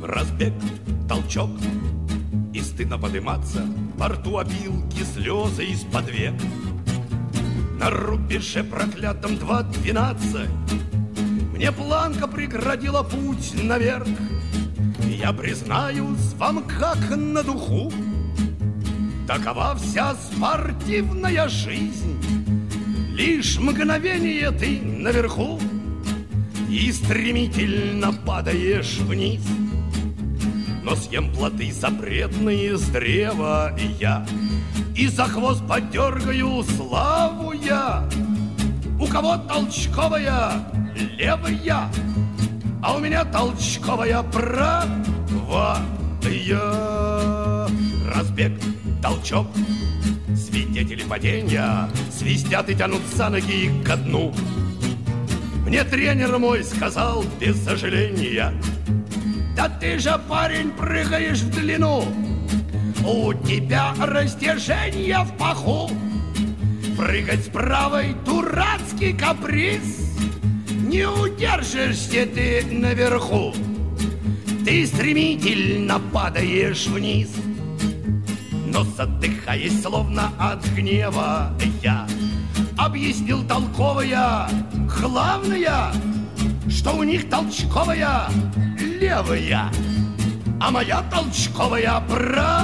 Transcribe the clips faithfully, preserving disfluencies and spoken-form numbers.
разбег, толчок, и стыдно подниматься, во рту опилки, слезы из-под век. На рубеже проклятом два двенадцать мне планка преградила путь наверх. Я признаюсь вам, как на духу, такова вся спортивная жизнь. Лишь мгновение ты наверху и стремительно падаешь вниз. Но съем плоды запретные с древа и я, и за хвост подергаю славу я. У кого толчковая левая, а у меня толчковая правая. Разбег, толчок, свидетели падения свистят и тянут за ноги ко дну. Мне тренер мой сказал без сожаления: да ты же, парень, прыгаешь в длину, у тебя растяжение в паху. Прыгать с правой — дурацкий каприз, не удержишься ты наверху, ты стремительно падаешь вниз. Но задыхаясь словно от гнева, я объяснил толковая, главное, что у них толчковая левая, а моя толчковая правая.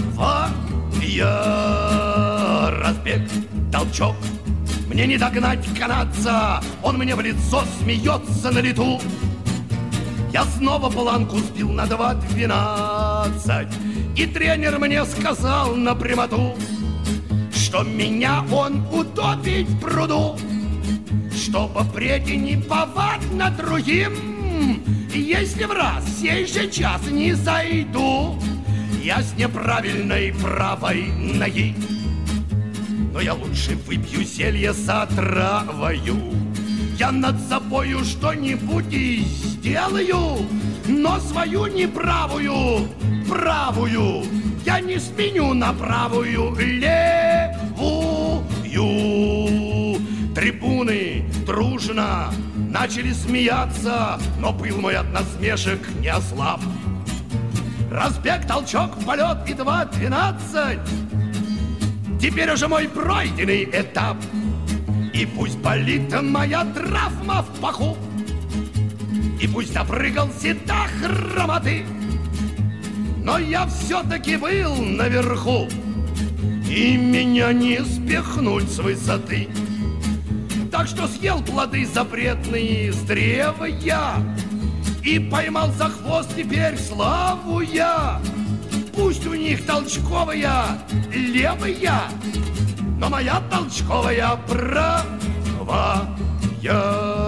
Разбег, толчок, мне не догнать канадца, он мне в лицо смеется на лету. Я снова планку сбил на два двенадцать, и тренер мне сказал на прямоту, что меня он утопит в пруду, чтобы впредь не повадно другим. Если в раз сей же час не зайду я с неправильной правой ноги, но я лучше выпью зелье с отравою. Я над собою что-нибудь и сделаю, но свою неправую правую я не сменю на правую левую. Трибуны дружно начали смеяться, но пыл мой от насмешек не ослаб. Разбег, толчок, полет и два двенадцать теперь уже мой пройденный этап. И пусть болит моя травма в паху, и пусть допрыгался до хромоты, но я все-таки был наверху, и меня не спихнуть с высоты. Так что съел плоды запретные с древа я, и поймал за хвост теперь славу я. Пусть у них толчковая левая, но моя толчковая правая.